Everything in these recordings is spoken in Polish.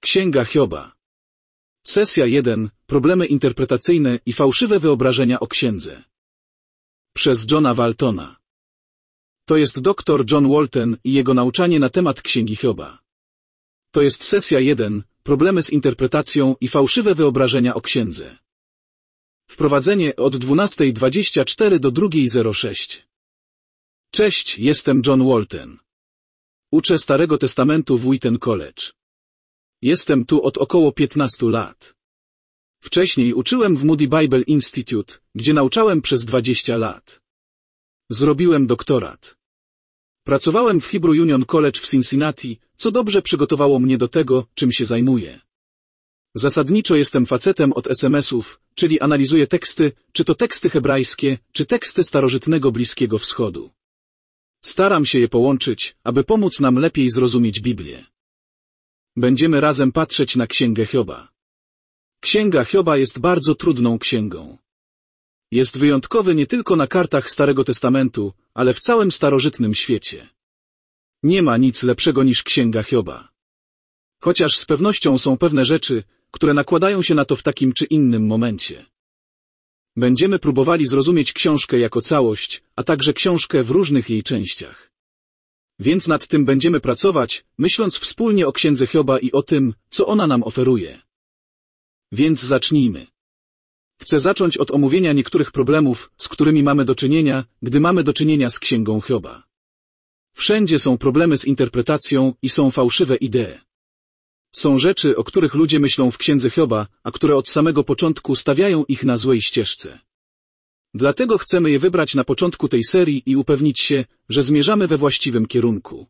Księga Hioba. Sesja 1. Problemy interpretacyjne i fałszywe wyobrażenia o księdze. Przez Johna Waltona. To jest dr John Walton i jego nauczanie na temat Księgi Hioba. To jest sesja 1. Problemy z interpretacją i fałszywe wyobrażenia o księdze. Wprowadzenie od 12:24 do 2:06. Cześć, jestem John Walton. Uczę Starego Testamentu w Wheaton College. Jestem tu od około 15 lat. Wcześniej uczyłem w Moody Bible Institute, gdzie nauczałem przez 20 lat. Zrobiłem doktorat. Pracowałem w Hebrew Union College w Cincinnati, co dobrze przygotowało mnie do tego, czym się zajmuję. Zasadniczo jestem facetem od SMS-ów, czyli analizuję teksty, czy to teksty hebrajskie, czy teksty starożytnego Bliskiego Wschodu. Staram się je połączyć, aby pomóc nam lepiej zrozumieć Biblię. Będziemy razem patrzeć na Księgę Hioba. Księga Hioba jest bardzo trudną księgą. Jest wyjątkowy nie tylko na kartach Starego Testamentu, ale w całym starożytnym świecie. Nie ma nic lepszego niż Księga Hioba. Chociaż z pewnością są pewne rzeczy, które nakładają się na to w takim czy innym momencie. Będziemy próbowali zrozumieć książkę jako całość, a także książkę w różnych jej częściach. Więc nad tym będziemy pracować, myśląc wspólnie o Księdze Hioba i o tym, co ona nam oferuje. Więc zacznijmy. Chcę zacząć od omówienia niektórych problemów, z którymi mamy do czynienia, gdy mamy do czynienia z Księgą Hioba. Wszędzie są problemy z interpretacją i są fałszywe idee. Są rzeczy, o których ludzie myślą w Księdze Hioba, a które od samego początku stawiają ich na złej ścieżce. Dlatego chcemy je wybrać na początku tej serii i upewnić się, że zmierzamy we właściwym kierunku.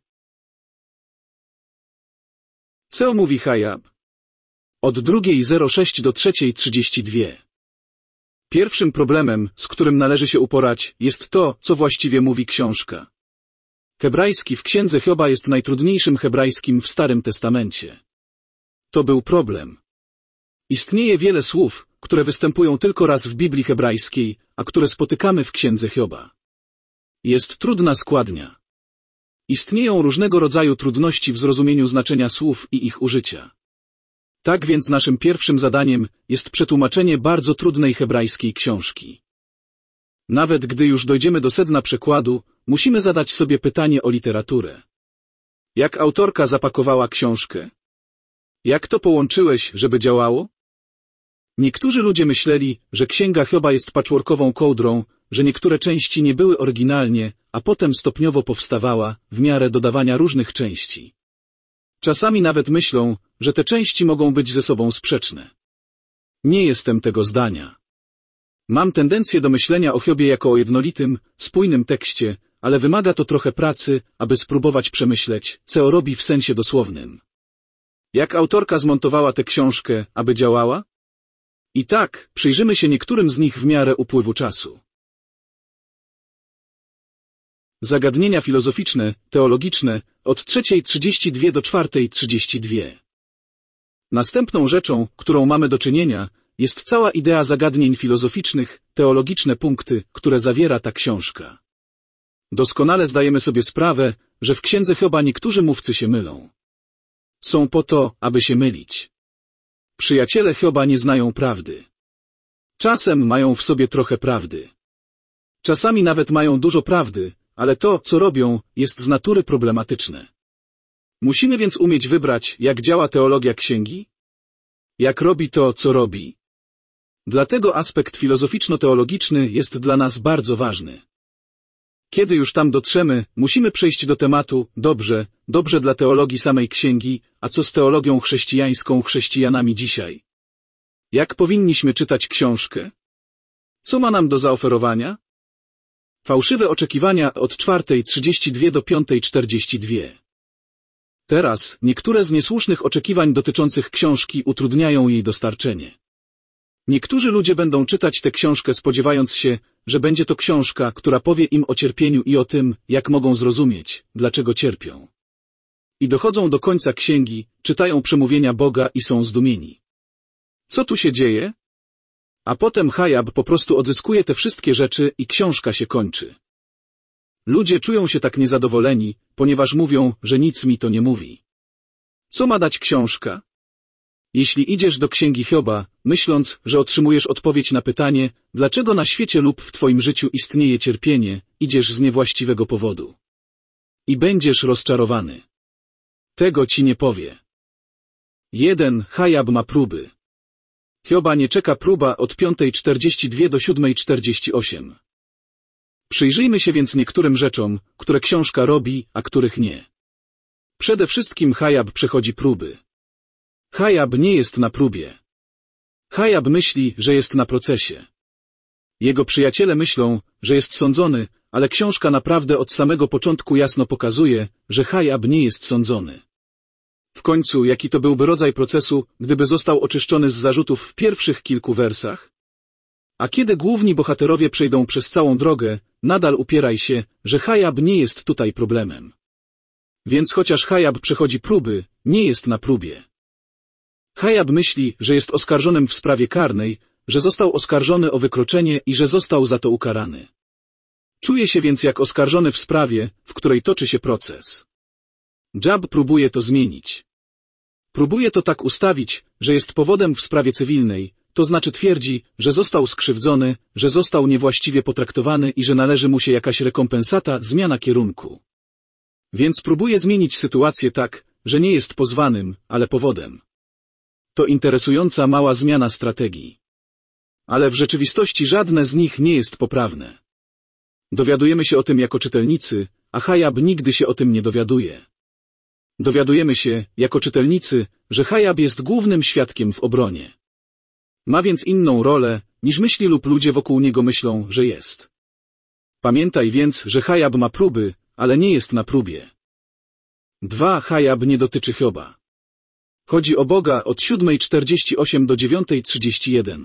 Co mówi Hiob? Od 2:06 do 3:32. Pierwszym problemem, z którym należy się uporać, jest to, co właściwie mówi książka. Hebrajski w Księdze Hioba jest najtrudniejszym hebrajskim w Starym Testamencie. To był problem. Istnieje wiele słów, które występują tylko raz w Biblii hebrajskiej, a które spotykamy w Księdze Hioba. Jest trudna składnia. Istnieją różnego rodzaju trudności w zrozumieniu znaczenia słów i ich użycia. Tak więc naszym pierwszym zadaniem jest przetłumaczenie bardzo trudnej hebrajskiej książki. Nawet gdy już dojdziemy do sedna przekładu, musimy zadać sobie pytanie o literaturę. Jak autorka zapakowała książkę? Jak to połączyłeś, żeby działało? Niektórzy ludzie myśleli, że Księga Hioba jest patchworkową kołdrą, że niektóre części nie były oryginalnie, a potem stopniowo powstawała, w miarę dodawania różnych części. Czasami nawet myślą, że te części mogą być ze sobą sprzeczne. Nie jestem tego zdania. Mam tendencję do myślenia o Hiobie jako o jednolitym, spójnym tekście, ale wymaga to trochę pracy, aby spróbować przemyśleć, co robi w sensie dosłownym. Jak autorka zmontowała tę książkę, aby działała? I tak, przyjrzymy się niektórym z nich w miarę upływu czasu. Zagadnienia filozoficzne, teologiczne, od 3:32 do 4:32. Następną rzeczą, którą mamy do czynienia, jest cała idea zagadnień filozoficznych, teologiczne punkty, które zawiera ta książka. Doskonale zdajemy sobie sprawę, że w Księdze Hioba niektórzy mówcy się mylą. Są po to, aby się mylić. Przyjaciele Hioba nie znają prawdy. Czasem mają w sobie trochę prawdy. Czasami nawet mają dużo prawdy, ale to, co robią, jest z natury problematyczne. Musimy więc umieć wybrać, jak działa teologia księgi? Jak robi to, co robi? Dlatego aspekt filozoficzno-teologiczny jest dla nas bardzo ważny. Kiedy już tam dotrzemy, musimy przejść do tematu, dobrze dla teologii samej księgi, a co z teologią chrześcijańską chrześcijanami dzisiaj? Jak powinniśmy czytać książkę? Co ma nam do zaoferowania? Fałszywe oczekiwania od 4:32 do 5:42. Teraz niektóre z niesłusznych oczekiwań dotyczących książki utrudniają jej dostarczenie. Niektórzy ludzie będą czytać tę książkę spodziewając się, że będzie to książka, która powie im o cierpieniu i o tym, jak mogą zrozumieć, dlaczego cierpią. I dochodzą do końca księgi, czytają przemówienia Boga i są zdumieni. Co tu się dzieje? A potem Hiob po prostu odzyskuje te wszystkie rzeczy i książka się kończy. Ludzie czują się tak niezadowoleni, ponieważ mówią, że nic mi to nie mówi. Co ma dać książka? Jeśli idziesz do Księgi Hioba, myśląc, że otrzymujesz odpowiedź na pytanie, dlaczego na świecie lub w twoim życiu istnieje cierpienie, idziesz z niewłaściwego powodu. I będziesz rozczarowany. Tego ci nie powie. 1. Hiob ma próby. Hioba nie czeka próba od 5:42 do 7:48. Przyjrzyjmy się więc niektórym rzeczom, które książka robi, a których nie. Przede wszystkim Hiob przechodzi próby. Hiob nie jest na próbie. Hiob myśli, że jest na procesie. Jego przyjaciele myślą, że jest sądzony, ale książka naprawdę od samego początku jasno pokazuje, że Hiob nie jest sądzony. W końcu, jaki to byłby rodzaj procesu, gdyby został oczyszczony z zarzutów w pierwszych kilku wersach? A kiedy główni bohaterowie przejdą przez całą drogę, nadal upieraj się, że Hiob nie jest tutaj problemem. Więc chociaż Hiob przechodzi próby, nie jest na próbie. Hiob myśli, że jest oskarżonym w sprawie karnej, że został oskarżony o wykroczenie i że został za to ukarany. Czuje się więc jak oskarżony w sprawie, w której toczy się proces. Job próbuje to zmienić. Próbuje to tak ustawić, że jest powodem w sprawie cywilnej, to znaczy twierdzi, że został skrzywdzony, że został niewłaściwie potraktowany i że należy mu się jakaś rekompensata, zmiana kierunku. Więc próbuje zmienić sytuację tak, że nie jest pozwanym, ale powodem. To interesująca mała zmiana strategii. Ale w rzeczywistości żadne z nich nie jest poprawne. Dowiadujemy się o tym jako czytelnicy, a Hiob nigdy się o tym nie dowiaduje. Dowiadujemy się, jako czytelnicy, że Hiob jest głównym świadkiem w obronie. Ma więc inną rolę, niż myśli lub ludzie wokół niego myślą, że jest. Pamiętaj więc, że Hiob ma próby, ale nie jest na próbie. 2. Hiob nie dotyczy Hioba. Chodzi o Boga od 7:48 do 9:31.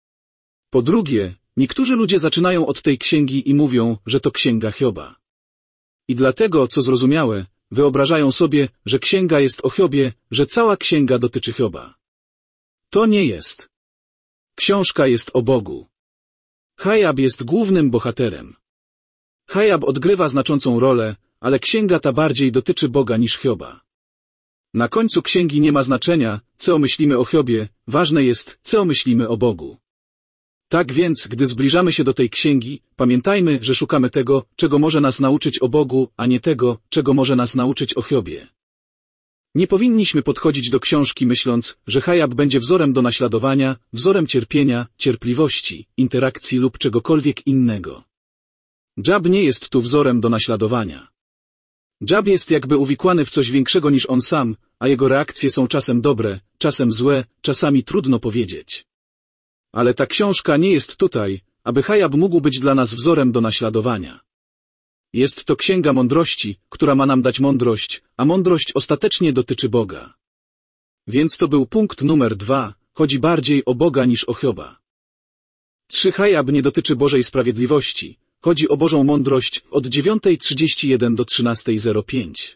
Po drugie, niektórzy ludzie zaczynają od tej księgi i mówią, że to księga Hioba. I dlatego, co zrozumiałe, wyobrażają sobie, że księga jest o Hiobie, że cała księga dotyczy Hioba. To nie jest. Książka jest o Bogu. Hiob jest głównym bohaterem. Hiob odgrywa znaczącą rolę, ale księga ta bardziej dotyczy Boga niż Hioba. Na końcu księgi nie ma znaczenia, co myślimy o Hiobie, ważne jest, co myślimy o Bogu. Tak więc, gdy zbliżamy się do tej księgi, pamiętajmy, że szukamy tego, czego może nas nauczyć o Bogu, a nie tego, czego może nas nauczyć o Hiobie. Nie powinniśmy podchodzić do książki myśląc, że Hiob będzie wzorem do naśladowania, wzorem cierpienia, cierpliwości, interakcji lub czegokolwiek innego. Job nie jest tu wzorem do naśladowania. Job jest jakby uwikłany w coś większego niż on sam, a jego reakcje są czasem dobre, czasem złe, czasami trudno powiedzieć. Ale ta książka nie jest tutaj, aby Hiob mógł być dla nas wzorem do naśladowania. Jest to księga mądrości, która ma nam dać mądrość, a mądrość ostatecznie dotyczy Boga. Więc to był punkt numer 2, chodzi bardziej o Boga niż o Hioba. 3. Hiob nie dotyczy Bożej sprawiedliwości, chodzi o Bożą mądrość od 9:31 do 13:05.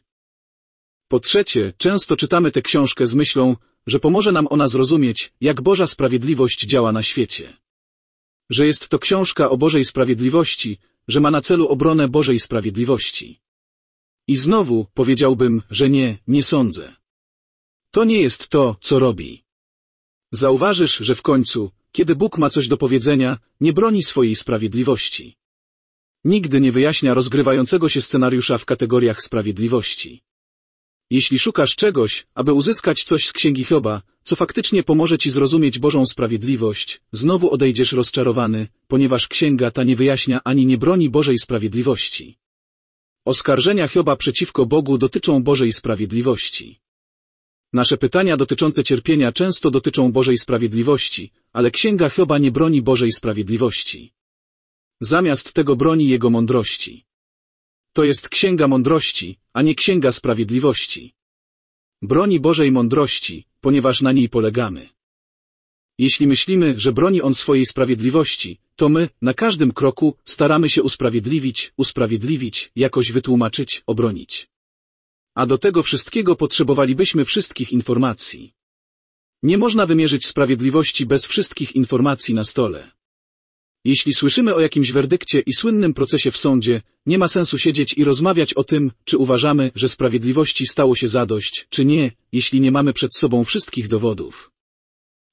Po trzecie, często czytamy tę książkę z myślą, że pomoże nam ona zrozumieć, jak Boża sprawiedliwość działa na świecie. Że jest to książka o Bożej sprawiedliwości, że ma na celu obronę Bożej sprawiedliwości. I znowu powiedziałbym, że nie sądzę. To nie jest to, co robi. Zauważysz, że w końcu, kiedy Bóg ma coś do powiedzenia, nie broni swojej sprawiedliwości. Nigdy nie wyjaśnia rozgrywającego się scenariusza w kategoriach sprawiedliwości. Jeśli szukasz czegoś, aby uzyskać coś z Księgi Hioba, co faktycznie pomoże ci zrozumieć Bożą sprawiedliwość, znowu odejdziesz rozczarowany, ponieważ księga ta nie wyjaśnia ani nie broni Bożej sprawiedliwości. Oskarżenia Hioba przeciwko Bogu dotyczą Bożej sprawiedliwości. Nasze pytania dotyczące cierpienia często dotyczą Bożej sprawiedliwości, ale Księga Hioba nie broni Bożej sprawiedliwości. Zamiast tego broni Jego mądrości. To jest księga mądrości, a nie księga sprawiedliwości. Broni Bożej mądrości, ponieważ na niej polegamy. Jeśli myślimy, że broni On swojej sprawiedliwości, to my, na każdym kroku, staramy się usprawiedliwić, jakoś wytłumaczyć, obronić. A do tego wszystkiego potrzebowalibyśmy wszystkich informacji. Nie można wymierzyć sprawiedliwości bez wszystkich informacji na stole. Jeśli słyszymy o jakimś werdykcie i słynnym procesie w sądzie, nie ma sensu siedzieć i rozmawiać o tym, czy uważamy, że sprawiedliwości stało się zadość, czy nie, jeśli nie mamy przed sobą wszystkich dowodów.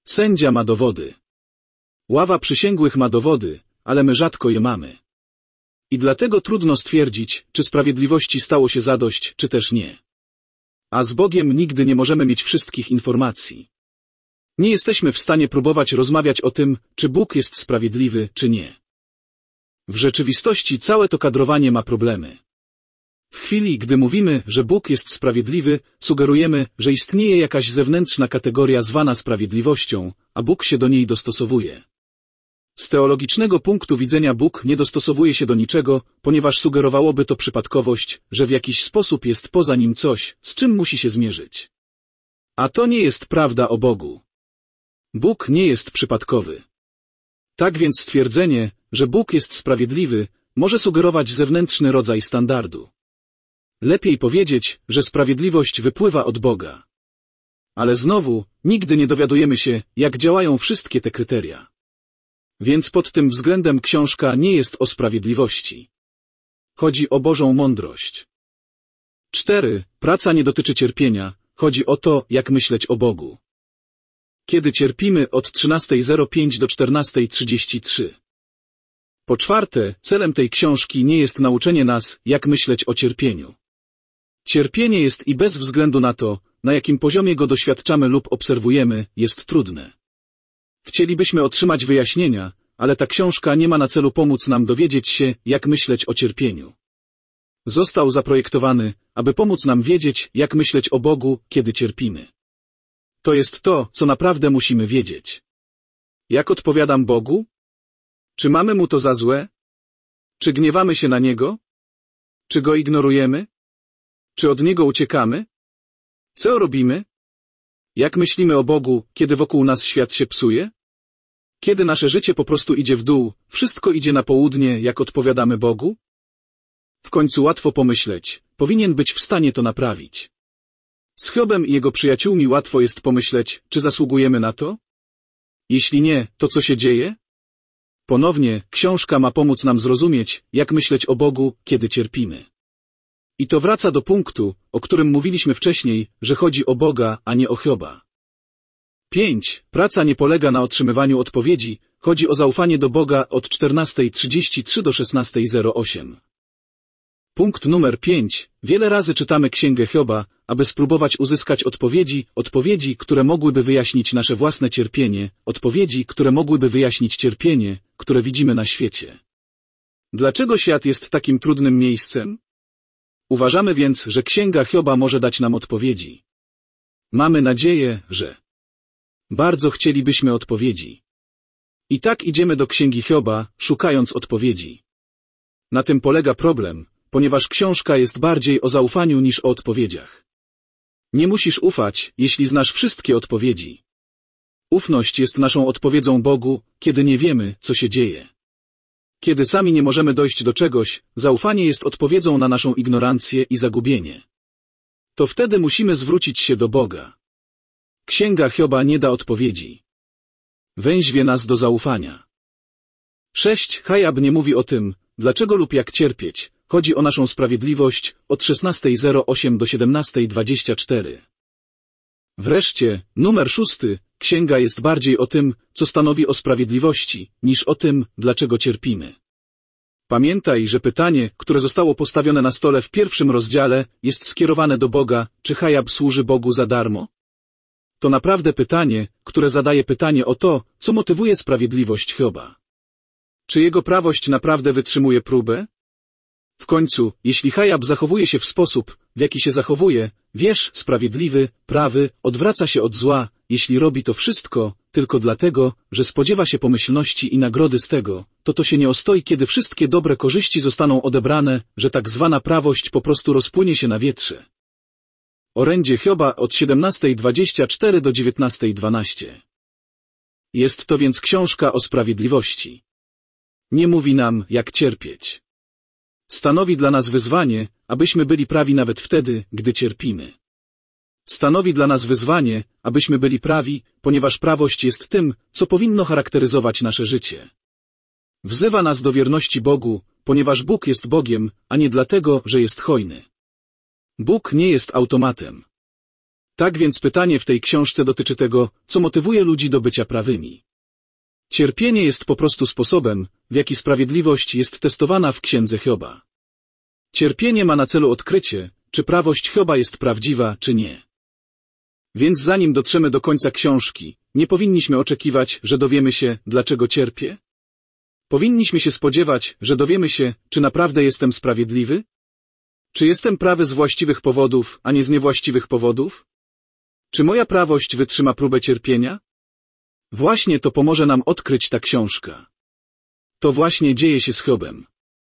Sędzia ma dowody. Ława przysięgłych ma dowody, ale my rzadko je mamy. I dlatego trudno stwierdzić, czy sprawiedliwości stało się zadość, czy też nie. A z Bogiem nigdy nie możemy mieć wszystkich informacji. Nie jesteśmy w stanie próbować rozmawiać o tym, czy Bóg jest sprawiedliwy, czy nie. W rzeczywistości całe to kadrowanie ma problemy. W chwili, gdy mówimy, że Bóg jest sprawiedliwy, sugerujemy, że istnieje jakaś zewnętrzna kategoria zwana sprawiedliwością, a Bóg się do niej dostosowuje. Z teologicznego punktu widzenia Bóg nie dostosowuje się do niczego, ponieważ sugerowałoby to przypadkowość, że w jakiś sposób jest poza nim coś, z czym musi się zmierzyć. A to nie jest prawda o Bogu. Bóg nie jest przypadkowy. Tak więc stwierdzenie, że Bóg jest sprawiedliwy, może sugerować zewnętrzny rodzaj standardu. Lepiej powiedzieć, że sprawiedliwość wypływa od Boga. Ale znowu, nigdy nie dowiadujemy się, jak działają wszystkie te kryteria. Więc pod tym względem książka nie jest o sprawiedliwości. Chodzi o Bożą mądrość. 4. Praca nie dotyczy cierpienia, chodzi o to, jak myśleć o Bogu. Kiedy cierpimy od 13:05 do 14:33. Po czwarte, celem tej książki nie jest nauczenie nas, jak myśleć o cierpieniu. Cierpienie jest i bez względu na to, na jakim poziomie go doświadczamy lub obserwujemy, jest trudne. Chcielibyśmy otrzymać wyjaśnienia, ale ta książka nie ma na celu pomóc nam dowiedzieć się, jak myśleć o cierpieniu. Został zaprojektowany, aby pomóc nam wiedzieć, jak myśleć o Bogu, kiedy cierpimy. To jest to, co naprawdę musimy wiedzieć. Jak odpowiadam Bogu? Czy mamy Mu to za złe? Czy gniewamy się na Niego? Czy Go ignorujemy? Czy od Niego uciekamy? Co robimy? Jak myślimy o Bogu, kiedy wokół nas świat się psuje? Kiedy nasze życie po prostu idzie w dół, wszystko idzie na południe, jak odpowiadamy Bogu? W końcu łatwo pomyśleć, powinien być w stanie to naprawić. Z Hiobem i jego przyjaciółmi łatwo jest pomyśleć, czy zasługujemy na to? Jeśli nie, to co się dzieje? Ponownie, książka ma pomóc nam zrozumieć, jak myśleć o Bogu, kiedy cierpimy. I to wraca do punktu, o którym mówiliśmy wcześniej, że chodzi o Boga, a nie o Hioba. 5. Praca nie polega na otrzymywaniu odpowiedzi, chodzi o zaufanie do Boga od 14:33 do 16:08. Punkt numer 5. Wiele razy czytamy Księgę Hioba, aby spróbować uzyskać odpowiedzi, które mogłyby wyjaśnić nasze własne cierpienie, odpowiedzi, które mogłyby wyjaśnić cierpienie, które widzimy na świecie. Dlaczego świat jest takim trudnym miejscem? Uważamy więc, że Księga Hioba może dać nam odpowiedzi. Mamy nadzieję, że bardzo chcielibyśmy odpowiedzi. I tak idziemy do Księgi Hioba, szukając odpowiedzi. Na tym polega problem, ponieważ książka jest bardziej o zaufaniu niż o odpowiedziach. Nie musisz ufać, jeśli znasz wszystkie odpowiedzi. Ufność jest naszą odpowiedzią Bogu, kiedy nie wiemy, co się dzieje. Kiedy sami nie możemy dojść do czegoś, zaufanie jest odpowiedzią na naszą ignorancję i zagubienie. To wtedy musimy zwrócić się do Boga. Księga Hioba nie da odpowiedzi. Węźwie nas do zaufania. 6. Hiob nie mówi o tym, dlaczego lub jak cierpieć. Chodzi o naszą sprawiedliwość od 16:08 do 17:24. Wreszcie, numer 6. Księga jest bardziej o tym, co stanowi o sprawiedliwości, niż o tym, dlaczego cierpimy. Pamiętaj, że pytanie, które zostało postawione na stole w pierwszym rozdziale, jest skierowane do Boga, czy Hiob służy Bogu za darmo? To naprawdę pytanie, które zadaje pytanie o to, co motywuje sprawiedliwość Hioba. Czy jego prawość naprawdę wytrzymuje próbę? W końcu, jeśli Hiob zachowuje się w sposób, w jaki się zachowuje, sprawiedliwy, prawy, odwraca się od zła, jeśli robi to wszystko, tylko dlatego, że spodziewa się pomyślności i nagrody z tego, to się nie ostoi, kiedy wszystkie dobre korzyści zostaną odebrane, że tak zwana prawość po prostu rozpłynie się na wietrze. Orędzie Hioba od 17:24 do 19:12. Jest to więc książka o sprawiedliwości. Nie mówi nam, jak cierpieć. Stanowi dla nas wyzwanie, abyśmy byli prawi nawet wtedy, gdy cierpimy. Stanowi dla nas wyzwanie, abyśmy byli prawi, ponieważ prawość jest tym, co powinno charakteryzować nasze życie. Wzywa nas do wierności Bogu, ponieważ Bóg jest Bogiem, a nie dlatego, że jest hojny. Bóg nie jest automatem. Tak więc pytanie w tej książce dotyczy tego, co motywuje ludzi do bycia prawymi. Cierpienie jest po prostu sposobem, w jaki sprawiedliwość jest testowana w księdze Hioba. Cierpienie ma na celu odkrycie, czy prawość Hioba jest prawdziwa, czy nie. Więc zanim dotrzemy do końca książki, nie powinniśmy oczekiwać, że dowiemy się, dlaczego cierpię? Powinniśmy się spodziewać, że dowiemy się, czy naprawdę jestem sprawiedliwy? Czy jestem prawy z właściwych powodów, a nie z niewłaściwych powodów? Czy moja prawość wytrzyma próbę cierpienia? Właśnie to pomoże nam odkryć ta książka. To właśnie dzieje się z Hiobem.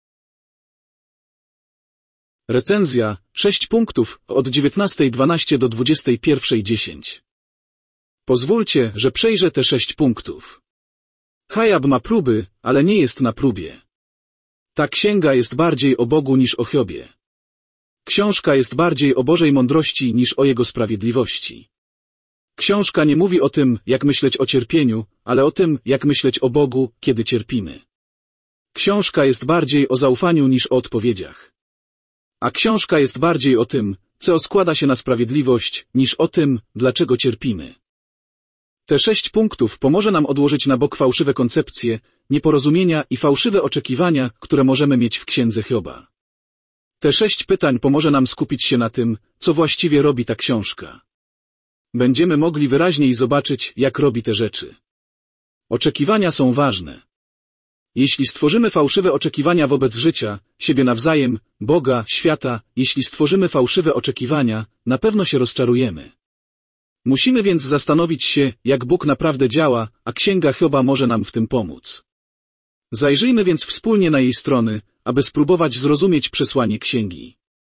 Recenzja, 6 punktów, od 19:12 do 21:10. Pozwólcie, że przejrzę te 6 punktów. Hiob ma próby, ale nie jest na próbie. Ta księga jest bardziej o Bogu niż o Hiobie. Książka jest bardziej o Bożej mądrości niż o Jego sprawiedliwości. Książka nie mówi o tym, jak myśleć o cierpieniu, ale o tym, jak myśleć o Bogu, kiedy cierpimy. Książka jest bardziej o zaufaniu niż o odpowiedziach. A książka jest bardziej o tym, co składa się na sprawiedliwość, niż o tym, dlaczego cierpimy. Te 6 punktów pomoże nam odłożyć na bok fałszywe koncepcje, nieporozumienia i fałszywe oczekiwania, które możemy mieć w księdze Hioba. Te 6 pytań pomoże nam skupić się na tym, co właściwie robi ta książka. Będziemy mogli wyraźniej zobaczyć, jak robi te rzeczy. Oczekiwania są ważne. Jeśli stworzymy fałszywe oczekiwania wobec życia, siebie nawzajem, Boga, świata, jeśli stworzymy fałszywe oczekiwania, na pewno się rozczarujemy. Musimy więc zastanowić się, jak Bóg naprawdę działa, a księga Hioba może nam w tym pomóc. Zajrzyjmy więc wspólnie na jej strony, aby spróbować zrozumieć przesłanie księgi.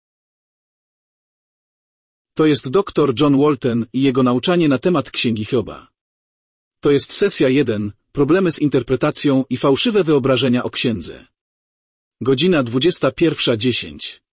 To jest dr John Walton i jego nauczanie na temat księgi Hioba. To jest sesja 1, problemy z interpretacją i fałszywe wyobrażenia o księdze. Godzina 21:10.